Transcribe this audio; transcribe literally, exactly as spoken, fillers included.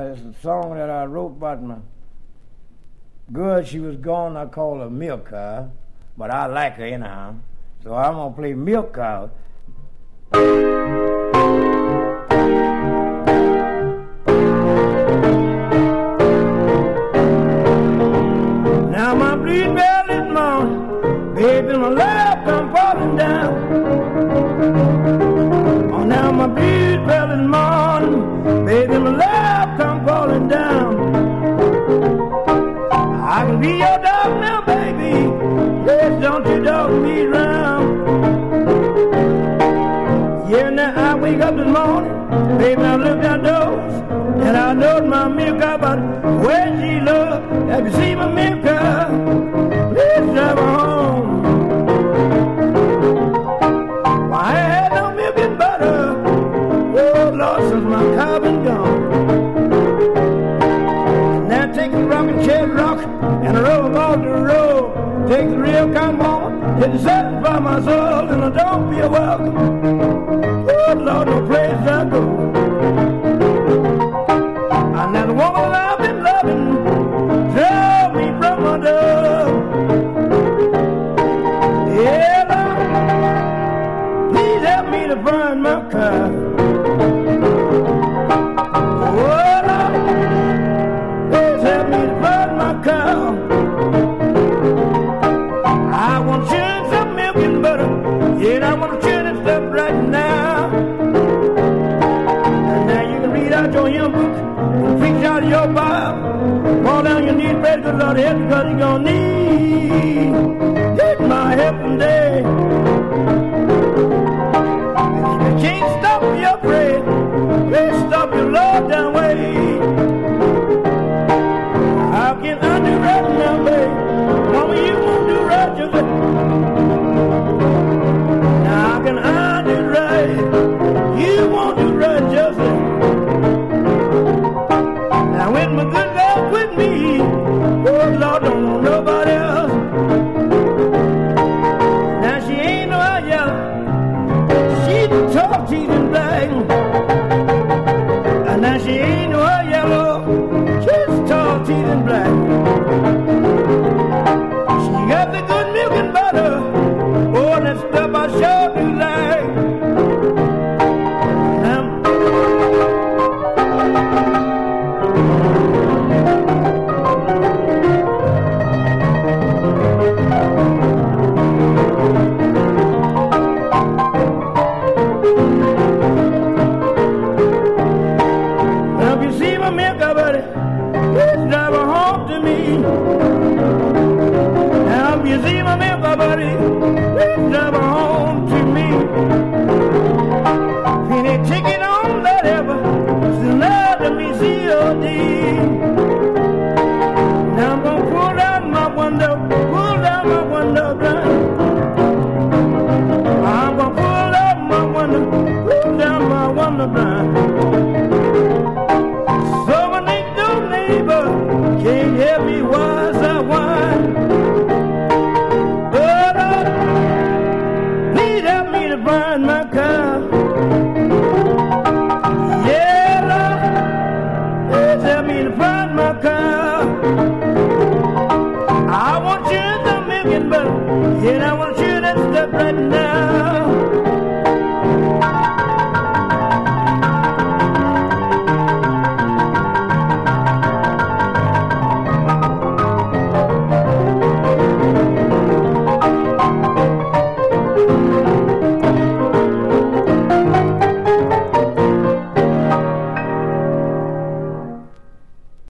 it's a song that I wrote about my girl. She was gone. I call her Milk Cow, but I like her anyhow. So I'm gonna play Milk Cow. Now my bleed belly's moan, baby, my love come falling down. Oh, now my bleed belly's moan, baby, my love come falling down. I can be your dog now, baby. Please don't you dog me round. Yeah, now I wake up this morning, baby, I look outdoors, and I know my milk cow, but where she look, have you seen my milk cow? Please drive her home. Why I had no milk and butter, oh Lord, since my cow been gone. Now take the rocking chair rock and a roll off the road. Take the real come on, it satisfy my soul, and I don't feel welcome. Oh Lord, no place I go. And that woman that I've been loving drove me from my door. Yeah, Lord, please help me to find my car. Oh Lord, please help me to find my car. I want to churn some milk and butter. Yeah, I want to churn it stuff right now. And now you can read out your young book and preach out of your Bible. Fall down your knees, pray to the Lord help, because you're going to need get my help someday. If you can't stop your prayer, please stop your Lord down way. How can I do right now, babe? Mama, you won't do right, just now how can I do right? You won't do right, just now when my good girl quit me, oh Lord, don't want nobody else. Now she ain't no yellow, she's tall, she's in black. And now she ain't no yellow, she's tall, she's in black. She got the good milk and butter, oh, that stuff I sure do like. Now, now if you see my milk, buddy, please drive her home to me. Now if you see my milk, buddy, please drive her home to me. Penny ticket on that ever, still let me see your D.